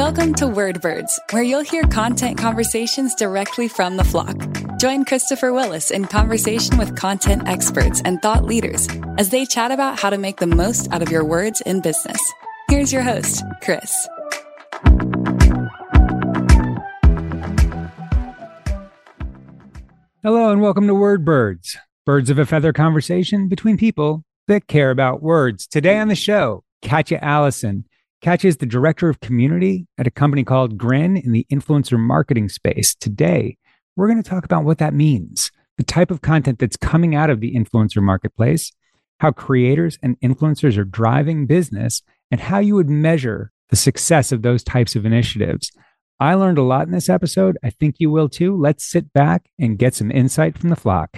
Welcome to Wordbirds, where you'll hear content conversations directly from the flock. Join Christopher Willis in conversation with content experts and thought leaders as they chat about how to make the most out of your words in business. Here's your host, Chris. Hello and welcome to Wordbirds, birds of a feather conversation between people that care about words. Today on the show, Katya Allison. Katya is the director of community at a company called Grin in the influencer marketing space. Today, we're going to talk about what that means, the type of content that's coming out of the influencer marketplace, how creators and influencers are driving business, and how you would measure the success of those types of initiatives. I learned a lot in this episode. I think you will too. Let's sit back and get some insight from the flock.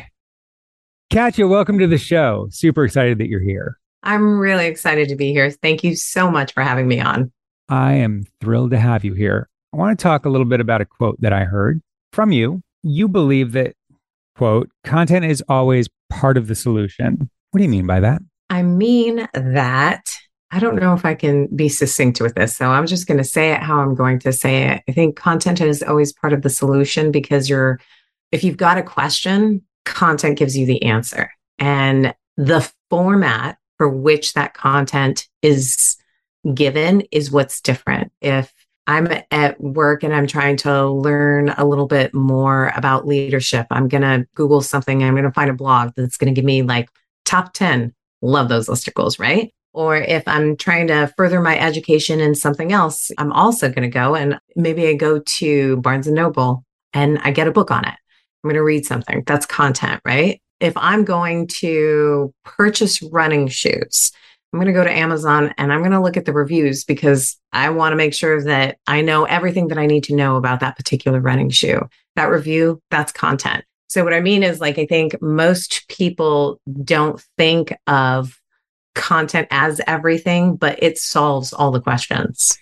Katya, welcome to the show. Super excited that you're here. I'm really excited to be here. Thank you so much for having me on. I am thrilled to have you here. I want to talk a little bit about a quote that I heard from you. You believe that, quote, content is always part of the solution. What do you mean by that? I mean that I don't know if I can be succinct with this, so I'm just going to say it how I'm going to say it. I think content is always part of the solution because if you've got a question, content gives you the answer. And the format for which that content is given is what's different. If I'm at work and I'm trying to learn a little bit more about leadership, I'm going to Google something. I'm going to find a blog that's going to give me like top 10. Love those listicles, right? Or if I'm trying to further my education in something else, I'm also going to go and maybe I go to Barnes & Noble and I get a book on it. I'm going to read something. That's content, right? If I'm going to purchase running shoes, I'm going to go to Amazon and I'm going to look at the reviews because I want to make sure that I know everything that I need to know about that particular running shoe. That review, that's content. So what I mean is I think most people don't think of content as everything, but it solves all the questions.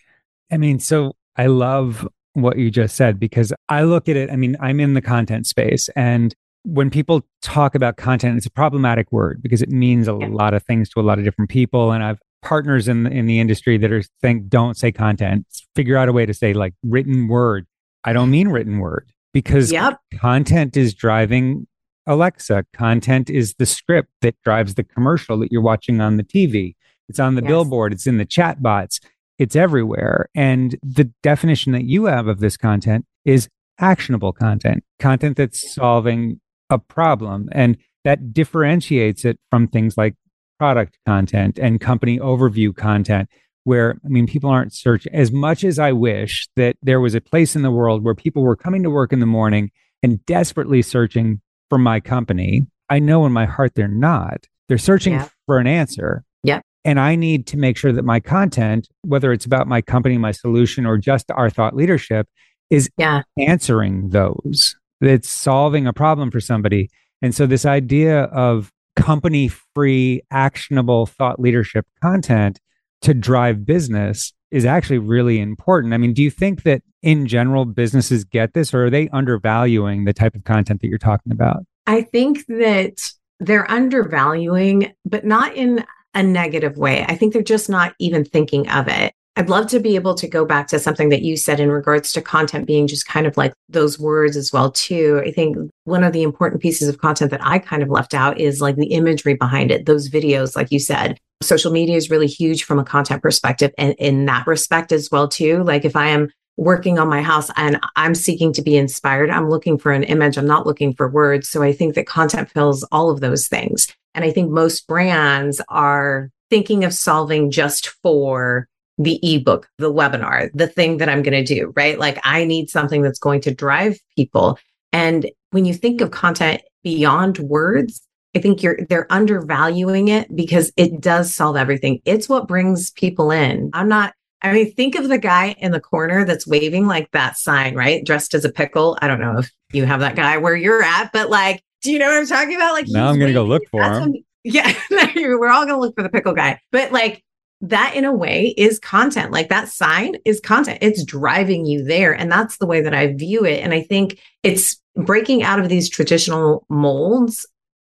So I love what you just said because I look at it, I'm in the content space, and when people talk about content, it's a problematic word because it means a lot of things to a lot of different people. And I've partners in the industry that are saying, don't say content, figure out a way to say like written word. I don't mean written word because content is driving Alexa. Content is the script that drives the commercial that you're watching on the TV. It's on the billboard. It's in the chat bots. It's everywhere. And the definition that you have of this content is actionable content that's solving a problem. And that differentiates it from things like product content and company overview content, where, people aren't searching. As much as I wish that there was a place in the world where people were coming to work in the morning and desperately searching for my company, I know in my heart they're not. They're searching for an answer. Yeah. And I need to make sure that my content, whether it's about my company, my solution, or just our thought leadership, is answering those. It's solving a problem for somebody. And so this idea of company-free, actionable thought leadership content to drive business is actually really important. Do you think that in general businesses get this, or are they undervaluing the type of content that you're talking about? I think that they're undervaluing, but not in a negative way. I think they're just not even thinking of it. I'd love to be able to go back to something that you said in regards to content being just kind of like those words as well, too. I think one of the important pieces of content that I kind of left out is like the imagery behind it, those videos, like you said. Social media is really huge from a content perspective. And in that respect as well, too, like if I am working on my house and I'm seeking to be inspired, I'm looking for an image. I'm not looking for words. So I think that content fills all of those things. And I think most brands are thinking of solving just for the ebook, the webinar, the thing that I'm going to do, right? Like I need something that's going to drive people. And when you think of content beyond words, I think they're undervaluing it because it does solve everything. It's what brings people in. Think of the guy in the corner that's waving like that sign, right? Dressed as a pickle. I don't know if you have that guy where you're at, but like, do you know what I'm talking about? Like, now I'm going to go look for him. We're all going to look for the pickle guy. But like, that in a way is content. Like that sign is content. It's driving you there. And that's the way that I view it. And I think it's breaking out of these traditional molds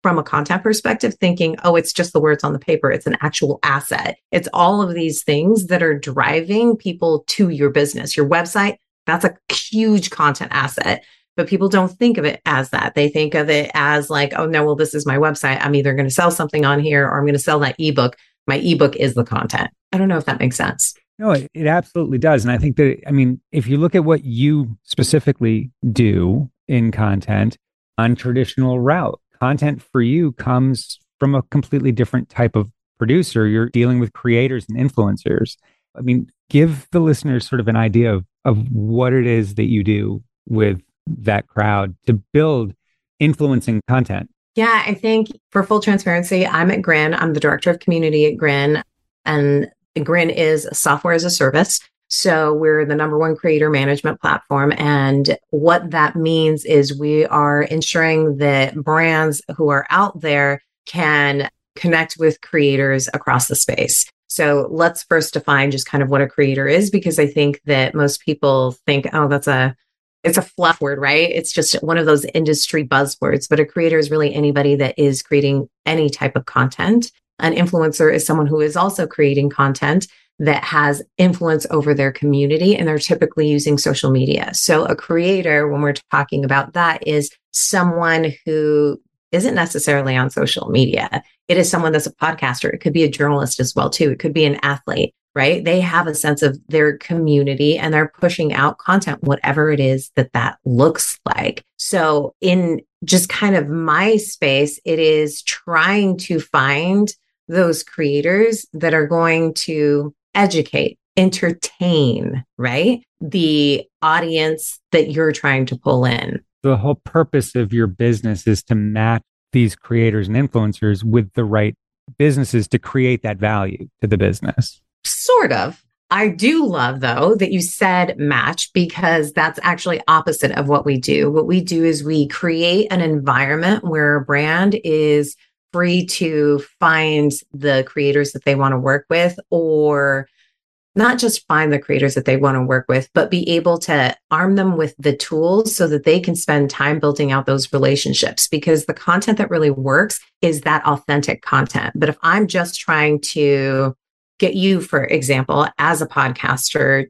from a content perspective, thinking, oh, it's just the words on the paper. It's an actual asset. It's all of these things that are driving people to your business. Your website, that's a huge content asset. But people don't think of it as that. They think of it as like, oh, no, well, this is my website. I'm either going to sell something on here or I'm going to sell that ebook. My ebook is the content. I don't know if that makes sense. No, it absolutely does. And I think that, I mean, if you look at what you specifically do in content, untraditional route, content for you comes from a completely different type of producer. You're dealing with creators and influencers. I mean, give the listeners sort of an idea of what it is that you do with that crowd to build influencing content. Yeah, I think for full transparency, I'm at Grin. I'm the director of community at Grin. And Grin is software as a service. So we're the number one creator management platform. And what that means is we are ensuring that brands who are out there can connect with creators across the space. So let's first define just kind of what a creator is, because I think that most people think, oh, it's a fluff word, right? It's just one of those industry buzzwords, but a creator is really anybody that is creating any type of content. An influencer is someone who is also creating content that has influence over their community, and they're typically using social media. So a creator, when we're talking about that, is someone who isn't necessarily on social media. It is someone that's a podcaster. It could be a journalist as well, too. It could be an athlete, right? They have a sense of their community and they're pushing out content, whatever it is that looks like. So in just kind of my space, it is trying to find those creators that are going to educate, entertain, right? The audience that you're trying to pull in. The whole purpose of your business is to match these creators and influencers with the right businesses to create that value to the business. Sort of. I do love, though, that you said match, because that's actually opposite of what we do. What we do is we create an environment where a brand is free to find the creators that they want to work with, or not just find the creators that they want to work with, but be able to arm them with the tools so that they can spend time building out those relationships. Because the content that really works is that authentic content. But if I'm just trying to get you, for example, as a podcaster,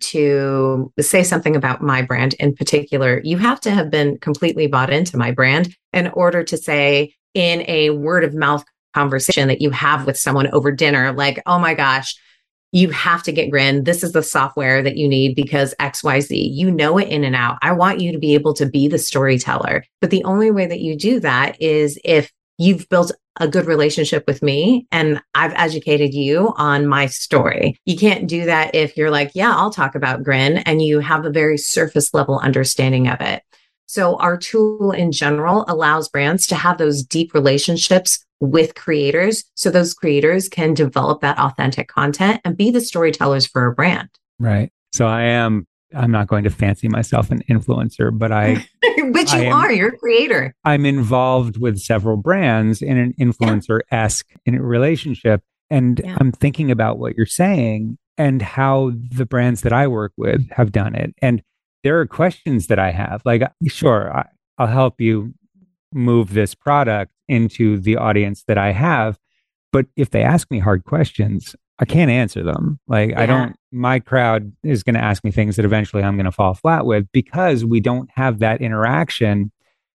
to say something about my brand in particular, you have to have been completely bought into my brand in order to say in a word of mouth conversation that you have with someone over dinner, like, oh my gosh, you have to get Grin. This is the software that you need because XYZ. You know it in and out. I want you to be able to be the storyteller. But the only way that you do that is if you've built a good relationship with me and I've educated you on my story. You can't do that if you're like, yeah, I'll talk about Grin, and you have a very surface level understanding of it. So our tool in general allows brands to have those deep relationships with creators, so those creators can develop that authentic content and be the storytellers for a brand. Right. So I'm not going to fancy myself an influencer, but But you're a creator. I'm involved with several brands in an influencer-esque relationship. And I'm thinking about what you're saying and how the brands that I work with have done it. And there are questions that I have, like, sure, I'll help you move this product into the audience that I have. But if they ask me hard questions, I can't answer them. Like, my crowd is going to ask me things that eventually I'm going to fall flat with, because we don't have that interaction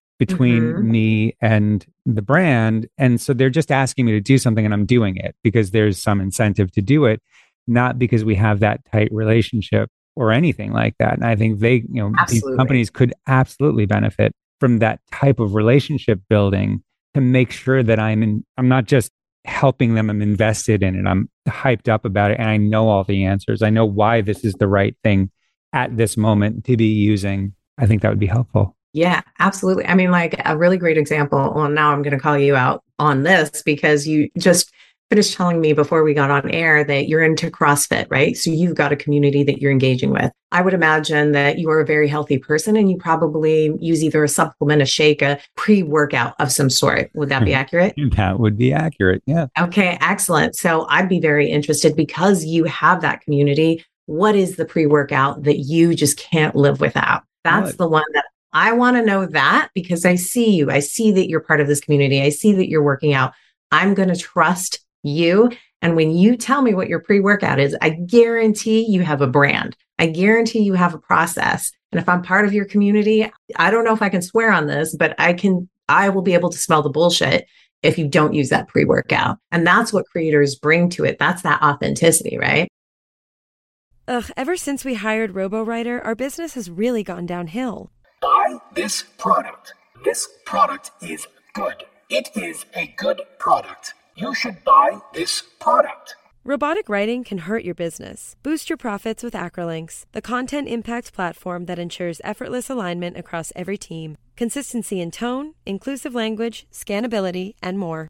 between me and the brand. And so they're just asking me to do something and I'm doing it because there's some incentive to do it, not because we have that tight relationship or anything like that. And I think these companies could absolutely benefit from that type of relationship building to make sure that I'm not just helping them, I'm invested in it. I'm hyped up about it. And I know all the answers. I know why this is the right thing at this moment to be using. I think that would be helpful. Yeah, absolutely. I mean, like a really great example. Well, now I'm going to call you out on this because you just finished telling me before we got on air that you're into CrossFit, right? So you've got a community that you're engaging with. I would imagine that you are a very healthy person and you probably use either a supplement, a shake, a pre-workout of some sort. Would that be accurate? That would be accurate. Yeah. Okay, excellent. So I'd be very interested, because you have that community. What is the pre-workout that you just can't live without? That's the one that I want to know that because I see you. I see that you're part of this community. I see that you're working out. I'm going to trust you. And when you tell me what your pre-workout is, I guarantee you have a brand. I guarantee you have a process. And if I'm part of your community, I don't know if I can swear on this, but I will be able to smell the bullshit if you don't use that pre-workout. And that's what creators bring to it. That's that authenticity, right? Ugh, ever since we hired RoboWriter, our business has really gone downhill. Buy this product. This product is good. It is a good product. You should buy this product. Robotic writing can hurt your business. Boost your profits with Acrolinx, the content impact platform that ensures effortless alignment across every team, consistency in tone, inclusive language, scannability, and more.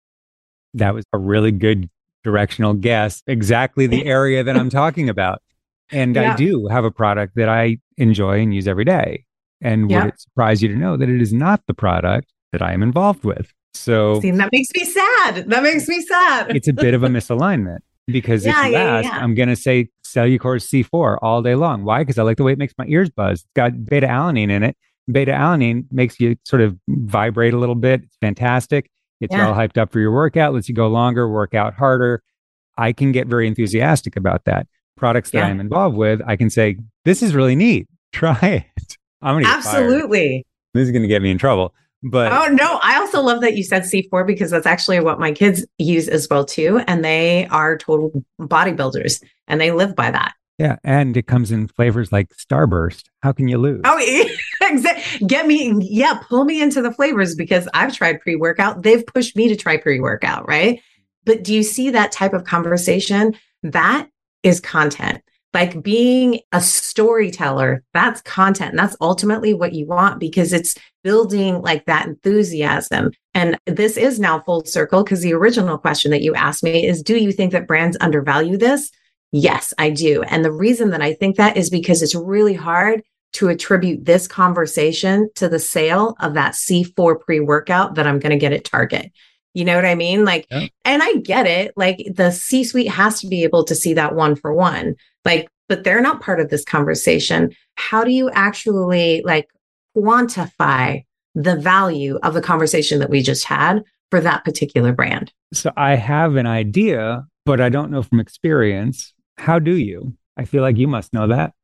That was a really good directional guess, exactly the area that I'm talking about. And I do have a product that I enjoy and use every day. And would it surprise you to know that it is not the product that I am involved with? So see, that makes me sad. That makes me sad. It's a bit of a misalignment because if you ask, I'm going to say Cellucor C4 all day long. Why? Because I like the way it makes my ears buzz. It's got beta alanine in it. Beta alanine makes you sort of vibrate a little bit. It's fantastic. It's all hyped up for your workout, lets you go longer, work out harder. I can get very enthusiastic about that. Products that I'm involved with, I can say, this is really neat. Try it. I'm going to get Absolutely. Fired. This is going to get me in trouble. But oh, no, I also love that you said C4 because that's actually what my kids use as well, too. And they are total bodybuilders and they live by that. Yeah. And it comes in flavors like Starburst. How can you lose? Oh, exactly. Pull me into the flavors because I've tried pre-workout. They've pushed me to try pre-workout, right? But do you see that type of conversation? That is content. Like being a storyteller, that's content. And that's ultimately what you want because it's building like that enthusiasm. And this is now full circle because the original question that you asked me is, do you think that brands undervalue this? Yes, I do. And the reason that I think that is because it's really hard to attribute this conversation to the sale of that C4 pre-workout that I'm going to get at Target. You know what I mean? Like, and I get it. Like the C-suite has to be able to see that one for one, like, but they're not part of this conversation. How do you actually like quantify the value of the conversation that we just had for that particular brand? So I have an idea, but I don't know from experience. How do you? I feel like you must know that.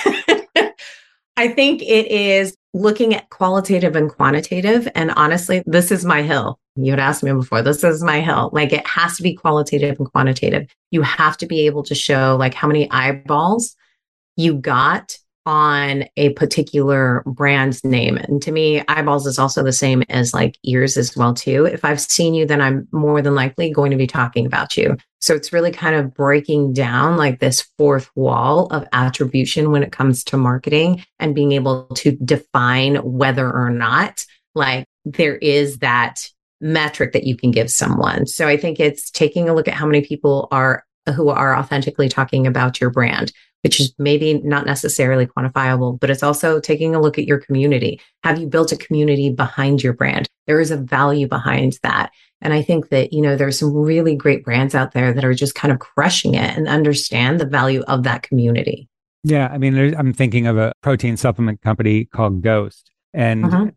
I think it is looking at qualitative and quantitative. And honestly, this is my hill. You had asked me before, this is my hill. Like it has to be qualitative and quantitative. You have to be able to show like how many eyeballs you got on a particular brand's name. And to me, eyeballs is also the same as like ears as well too. If I've seen you, then I'm more than likely going to be talking about you. So it's really kind of breaking down like this fourth wall of attribution when it comes to marketing and being able to define whether or not like there is that metric that you can give someone. So I think it's taking a look at how many people who are authentically talking about your brand, which is maybe not necessarily quantifiable, but it's also taking a look at your community. Have you built a community behind your brand? There is a value behind that. And I think that, there's some really great brands out there that are just kind of crushing it and understand the value of that community. Yeah. I mean, I'm thinking of a protein supplement company called Ghost. And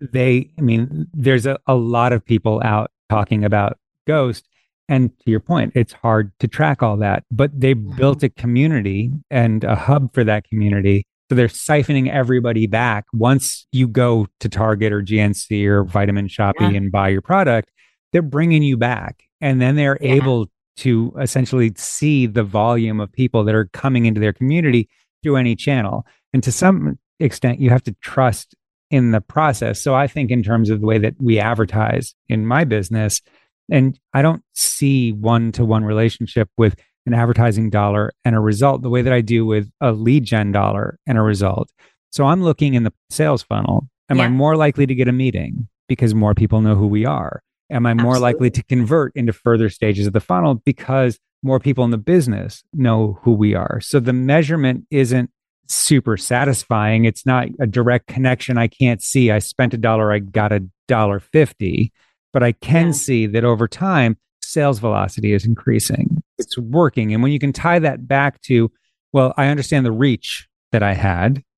there's a lot of people out talking about Ghost. And to your point, it's hard to track all that, but they built a community and a hub for that community. So they're siphoning everybody back. Once you go to Target or GNC or Vitamin Shoppe and buy your product, they're bringing you back. And then they're able to essentially see the volume of people that are coming into their community through any channel. And to some extent, you have to trust in the process. So I think in terms of the way that we advertise in my business, and I don't see one-to-one relationship with an advertising dollar and a result the way that I do with a lead gen dollar and a result. So I'm looking in the sales funnel. Am I more likely to get a meeting because more people know who we are? Am I more likely to convert into further stages of the funnel because more people in the business know who we are? So the measurement isn't super satisfying. It's not a direct connection. I can't see I spent $1, I got $1.50. But I can see that over time, sales velocity is increasing. It's working. And when you can tie that back to, well, I understand the reach that I had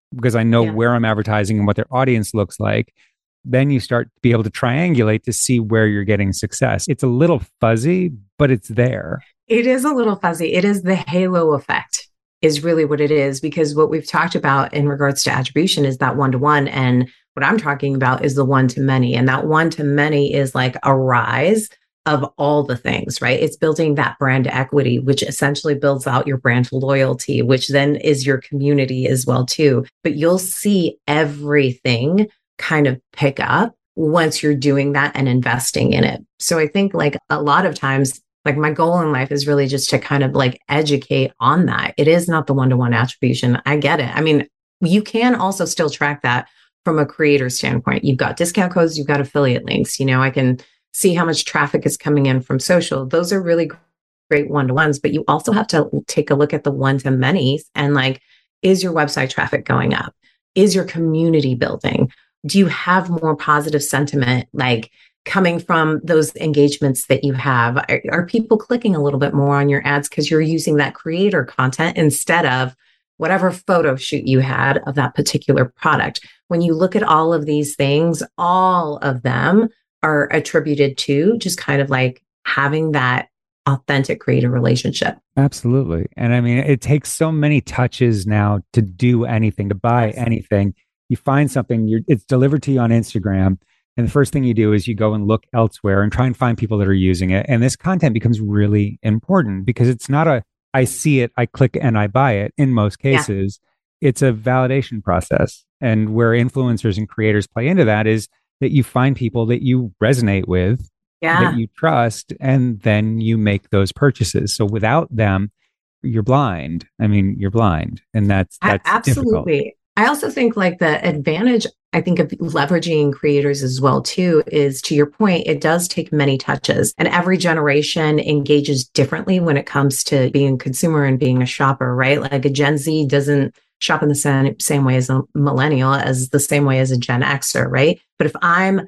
because I know where I'm advertising and what their audience looks like, then you start to be able to triangulate to see where you're getting success. It's a little fuzzy, but it's there. It is a little fuzzy. It is the halo effect is really what it is, because what we've talked about in regards to attribution is that one-to-one. And what I'm talking about is the one-to-many. And that one-to-many is like a rise of all the things, right? It's building that brand equity, which essentially builds out your brand loyalty, which then is your community as well too. But you'll see everything kind of pick up once you're doing that and investing in it. So I think like a lot of times, like my goal in life is really just to kind of like educate on that. It is not the one-to-one attribution. I get it. I mean, you can also still track that from a creator standpoint. You've got discount codes, you've got affiliate links. I can see how much traffic is coming in from social. Those are really great one-to-ones, but you also have to take a look at the one-to-manys and like, is your website traffic going up? Is your community building? Do you have more positive sentiment, like coming from those engagements that you have? Are people clicking a little bit more on your ads because you're using that creator content instead of whatever photo shoot you had of that particular product? When you look at all of these things, all of them are attributed to just kind of like having that authentic creator relationship. Absolutely. And I mean, it takes so many touches now to do anything, to buy anything. You find something, it's delivered to you on Instagram. And the first thing you do is you go and look elsewhere and try and find people that are using it. And this content becomes really important because it's not I see it, I click and I buy it in most cases. It's a validation process. And where influencers and creators play into that is that you find people that you resonate with, that you trust, and then you make those purchases. So without them, you're blind. I mean, you're blind. And that's absolutely difficult. I also think like the advantage, I think, of leveraging creators as well too, is to your point, it does take many touches, and every generation engages differently when it comes to being a consumer and being a shopper, right? Like a Gen Z doesn't shop in the same way as a millennial, as the same way as a Gen Xer, right? But if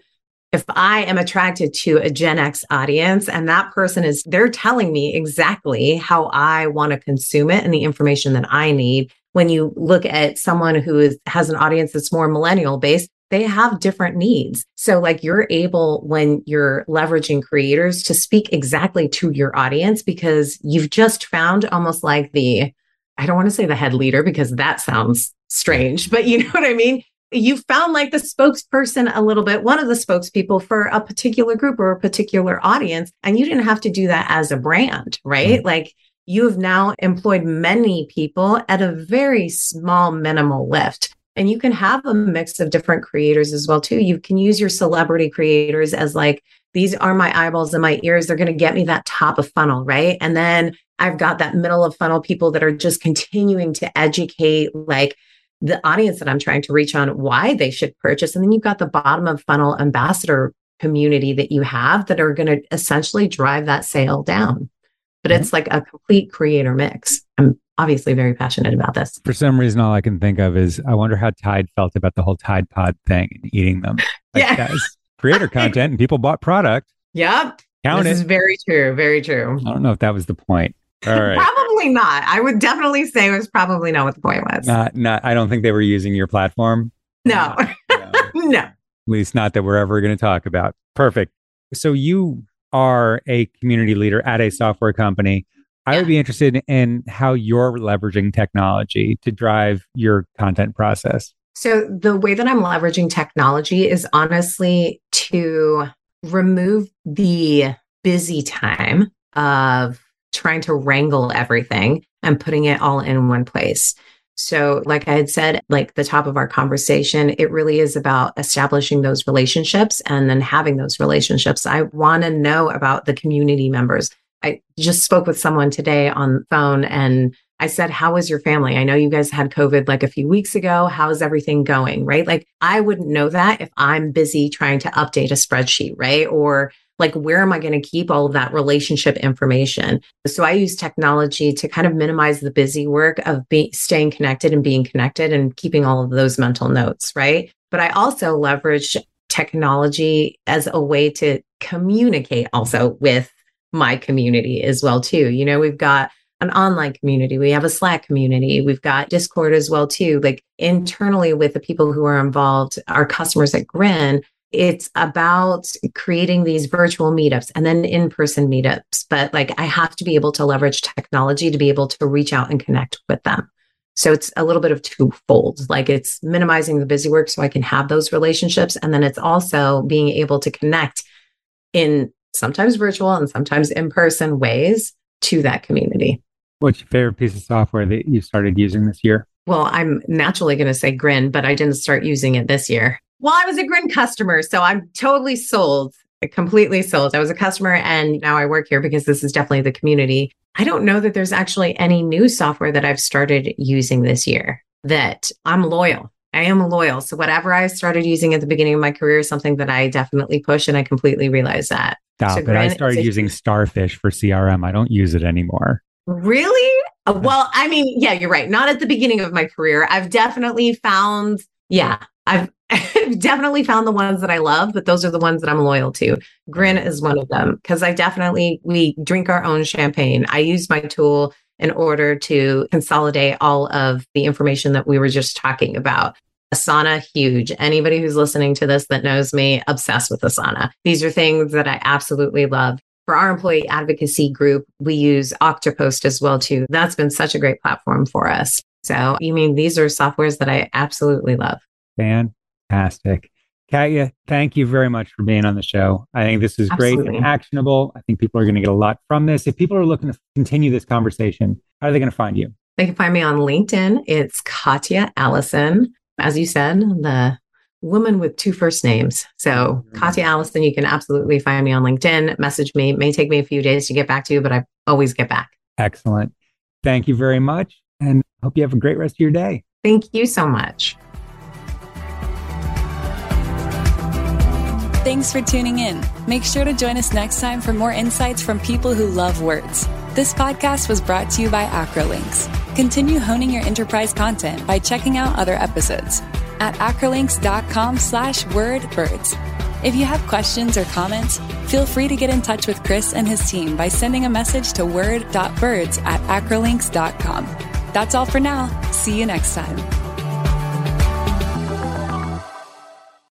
I am attracted to a Gen X audience and that person they're telling me exactly how I want to consume it and the information that I need. When you look at someone who has an audience that's more millennial based, they have different needs. So like you're able, when you're leveraging creators, to speak exactly to your audience, because you've just found almost like I don't want to say the head leader because that sounds strange, but you know what I mean? You found like the spokesperson a little bit, one of the spokespeople for a particular group or a particular audience. And you didn't have to do that as a brand, right? Mm-hmm. Like you have now employed many people at a very small minimal lift. And you can have a mix of different creators as well too. You can use your celebrity creators as like, these are my eyeballs and my ears. They're going to get me that top of funnel, right? And then I've got that middle of funnel people that are just continuing to educate like the audience that I'm trying to reach on why they should purchase. And then you've got the bottom of funnel ambassador community that you have that are going to essentially drive that sale down. But it's like a complete creator mix. I'm obviously very passionate about this. For some reason, all I can think of is I wonder how Tide felt about the whole Tide Pod thing and eating them. Like, guys, creator content and people bought product. Yep. This is very true. Very true. I don't know if that was the point. All right. Probably not. I would definitely say it was probably not what the point was. Not. I don't think they were using your platform. No. No. At least not that we're ever going to talk about. Perfect. So you are a community leader at a software company. I would be interested in how you're leveraging technology to drive your content process. So the way that I'm leveraging technology is honestly to remove the busy time of trying to wrangle everything and putting it all in one place. So like I had said, like the top of our conversation, it really is about establishing those relationships and then having those relationships. I want to know about the community members. I just spoke with someone today on the phone and I said, how is your family? I know you guys had COVID like a few weeks ago. How's everything going? Right? Like I wouldn't know that if I'm busy trying to update a spreadsheet, right? Or like, where am I going to keep all of that relationship information? So I use technology to kind of minimize the busy work of staying connected and being connected and keeping all of those mental notes, right? But I also leverage technology as a way to communicate also with my community as well, too. You know, we've got an online community. We have a Slack community. We've got Discord as well too. Like internally with the people who are involved, our customers at Grin, it's about creating these virtual meetups and then in-person meetups. But like I have to be able to leverage technology to be able to reach out and connect with them. So it's a little bit of twofold. Like it's minimizing the busy work so I can have those relationships. And then it's also being able to connect in sometimes virtual and sometimes in-person ways to that community. What's your favorite piece of software that you started using this year? Well, I'm naturally going to say Grin, but I didn't start using it this year. Well, I was a Grin customer, so I'm totally sold, completely sold. I was a customer and now I work here because this is definitely the community. I don't know that there's actually any new software that I've started using this year that I'm loyal. I am loyal. So whatever I started using at the beginning of my career is something that I definitely push, and I completely realize that. Stop it. I started using Starfish for CRM. I don't use it anymore. Really? Well, I mean, yeah, you're right. Not at the beginning of my career. I've definitely found, I've definitely found the ones that I love, but those are the ones that I'm loyal to. Grin is one of them because we drink our own champagne. I use my tool in order to consolidate all of the information that we were just talking about. Asana, huge. Anybody who's listening to this that knows me, obsessed with Asana. These are things that I absolutely love. For our employee advocacy group, we use Octopost as well too. That's been such a great platform for us. So, these are softwares that I absolutely love. Fantastic. Katya, thank you very much for being on the show. I think this is great and actionable. I think people are going to get a lot from this. If people are looking to continue this conversation, how are they going to find you? They can find me on LinkedIn. It's Katya Allison. As you said, the woman with two first names. So Katya Allison, you can absolutely find me on LinkedIn. Message me. It may take me a few days to get back to you, but I always get back. Excellent. Thank you very much. And hope you have a great rest of your day. Thank you so much. Thanks for tuning in. Make sure to join us next time for more insights from people who love words. This podcast was brought to you by Acrolinx. Continue honing your enterprise content by checking out other episodes at acrolinx.com/wordbirds. If you have questions or comments, feel free to get in touch with Chris and his team by sending a message to word.birds@acrolinx.com. That's all for now. See you next time.